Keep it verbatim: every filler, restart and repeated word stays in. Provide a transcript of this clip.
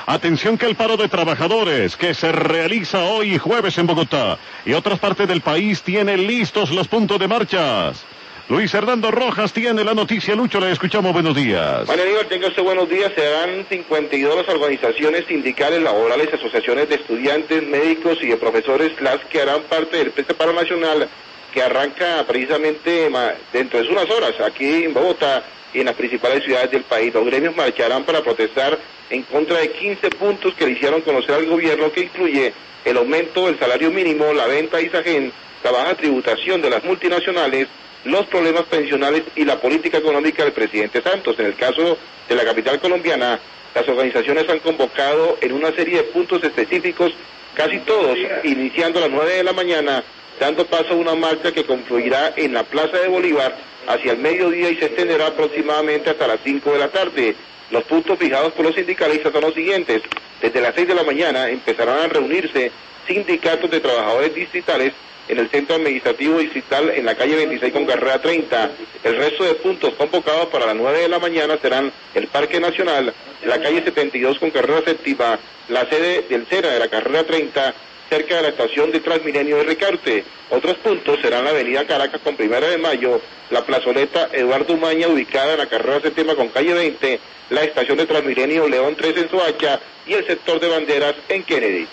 Atención que el paro de trabajadores que se realiza hoy jueves en Bogotá y otras partes del país tiene listos los puntos de marchas. Luis Hernando Rojas tiene la noticia. Lucho, le escuchamos. Buenos días. Bueno, Aníbal, tenga usted buenos días. Serán cincuenta y dos las organizaciones sindicales, laborales, asociaciones de estudiantes, médicos y de profesores las que harán parte del este paro nacional que arranca precisamente dentro de unas horas aquí en Bogotá y en las principales ciudades del país. Los gremios marcharán para protestar en contra de quince puntos que le hicieron conocer al gobierno, que incluye el aumento del salario mínimo, la venta de Isagen, la baja tributación de las multinacionales, los problemas pensionales y la política económica del presidente Santos. En el caso de la capital colombiana, las organizaciones han convocado en una serie de puntos específicos, casi todos iniciando a las nueve de la mañana, dando paso a una marcha que confluirá en la Plaza de Bolívar hacia el mediodía y se extenderá aproximadamente hasta las cinco de la tarde. Los puntos fijados por los sindicalistas son los siguientes. Desde las seis de la mañana empezarán a reunirse sindicatos de trabajadores distritales en el centro administrativo distrital en la calle veintiséis con carrera treinta. El resto de puntos convocados para las nueve de la mañana serán el Parque Nacional, la calle setenta y dos con carrera séptima, la sede del SENA de la carrera treinta, cerca de la estación de Transmilenio de Recarte. Otros puntos serán la avenida Caracas con Primera de Mayo, la plazoleta Eduardo Umaña ubicada en la carrera séptima con calle veinte, la estación de Transmilenio León tres en Soacha y el sector de Banderas en Kennedy.